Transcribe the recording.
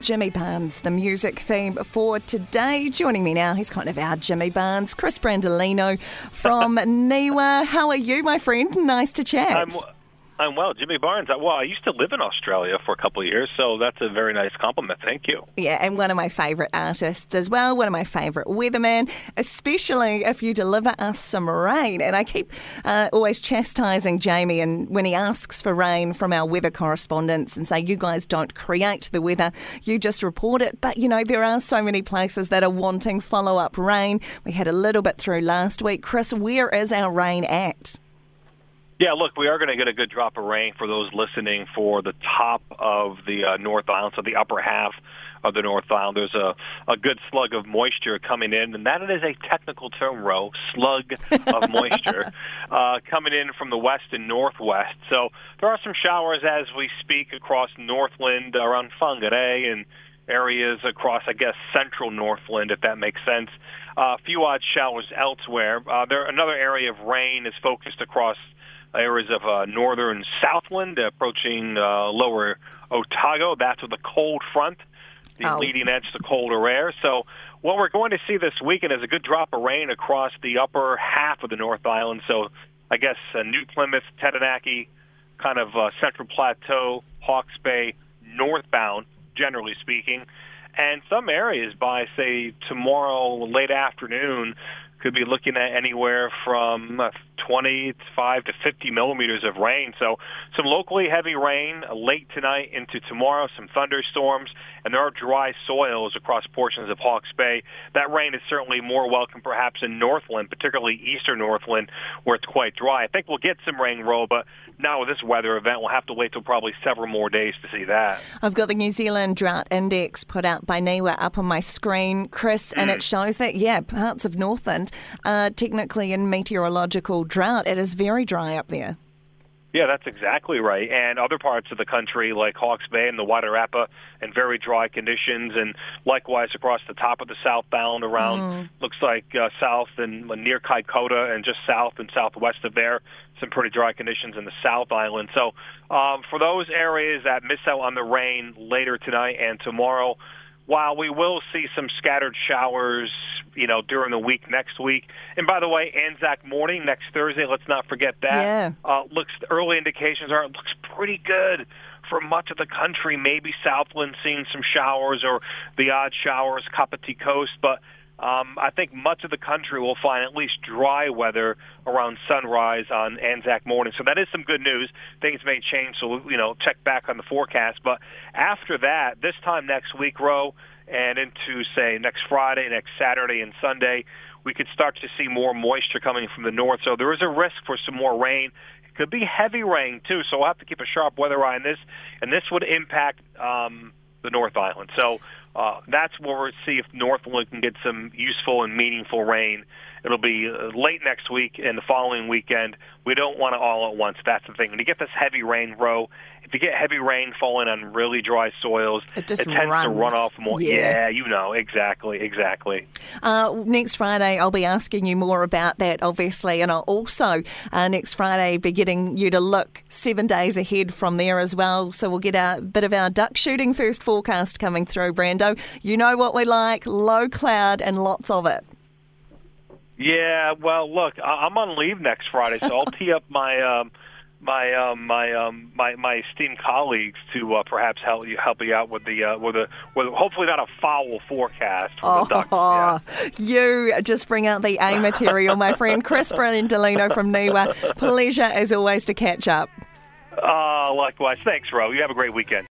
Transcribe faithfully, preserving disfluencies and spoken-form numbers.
Jimmy Barnes, the music theme for today. Joining me now, he's kind of our Jimmy Barnes, Chris Brandolino from Niwa. How are you, my friend? Nice to chat. I'm, I'm well. Jimmy Barnes. Well, I used to live in Australia for a couple of years, so that's a very nice compliment. Thank you. Yeah, and one of my favourite artists as well, one of my favourite weathermen, especially if you deliver us some rain. And I keep uh, always chastising Jamie and when he asks for rain from our weather correspondents and say, you guys don't create the weather, you just report it. But, you know, there are so many places that are wanting follow-up rain. We had a little bit through last week. Chris, where is our rain at? Yeah, look, we are going to get a good drop of rain for those listening for the top of the uh, North Island, so the upper half of the North Island. There's a, a good slug of moisture coming in, and that is a technical term, Ro, slug of moisture, uh, coming in from the west and northwest. So there are some showers as we speak across Northland, around Whangarei, and areas across, I guess, central Northland, if that makes sense. Uh, a few odd showers elsewhere. Uh, there Another area of rain is focused across areas of uh, northern Southland, approaching uh, lower Otago. That's with the cold front, the oh. leading edge to colder air. So what we're going to see this weekend is a good drop of rain across the upper half of the North Island. So I guess uh, New Plymouth, Taranaki, kind of uh, Central Plateau, Hawke's Bay, northbound, generally speaking. And some areas by, say, tomorrow late afternoon could be looking at anywhere from twenty-five to fifty millimeters of rain. So some locally heavy rain late tonight into tomorrow, some thunderstorms, and there are dry soils across portions of Hawke's Bay. That rain is certainly more welcome perhaps in Northland, particularly eastern Northland, where it's quite dry. I think we'll get some rain, Ro, but now with this weather event, we'll have to wait till probably several more days to see that. I've got the New Zealand Drought Index put out by Niwa up on my screen, Chris, and mm. it shows that, yeah, parts of Northland are technically in meteorological drought. It is very dry up there. Yeah, that's exactly right. And other parts of the country, like Hawke's Bay and the Wairarapa, in very dry conditions, and likewise across the top of the southbound around, mm. looks like uh, south and uh, near Kaikoura and just south and southwest of there, some pretty dry conditions in the South Island. So um, for those areas that miss out on the rain later tonight and tomorrow, while we will see some scattered showers, you know, during the week next week. And by the way, Anzac morning next Thursday, let's not forget that. Yeah. Uh, looks early indications are it looks pretty good for much of the country. Maybe Southland seeing some showers or the odd showers, Kapiti Coast, but um, I think much of the country will find at least dry weather around sunrise on Anzac morning. So that is some good news. Things may change, so, you know, check back on the forecast. But after that, this time next week, Ro, and into, say, next Friday, next Saturday, and Sunday, we could start to see more moisture coming from the north. So there is a risk for some more rain. It could be heavy rain, too, so we'll have to keep a sharp weather eye on this. And this would impact um, the North Island. So uh, that's where we'll see if Northland can get some useful and meaningful rain. It'll be uh, late next week and the following weekend. We don't want it all at once. That's the thing. When you get this heavy rain, Ro, if you get heavy rain falling on really dry soils, it, just it tends runs. to run off more. Yeah, yeah you know, exactly, exactly. Uh, next Friday, I'll be asking you more about that, obviously, and I'll also, uh, next Friday, be getting you to look seven days ahead from there as well. So we'll get a bit of our duck shooting first forecast coming through, Brando. You know what we like, low cloud and lots of it. Yeah, well, look, I'm on leave next Friday, so I'll tee up my um, my um, my um, my my esteemed colleagues to uh, perhaps help you help you out with the uh, with a with hopefully not a foul forecast for oh, the Ducks. Yeah. You just bring out the A material, my friend. Chris Brandolino from Niwa. Pleasure as always to catch up. Uh, likewise, thanks, Ro. You have a great weekend.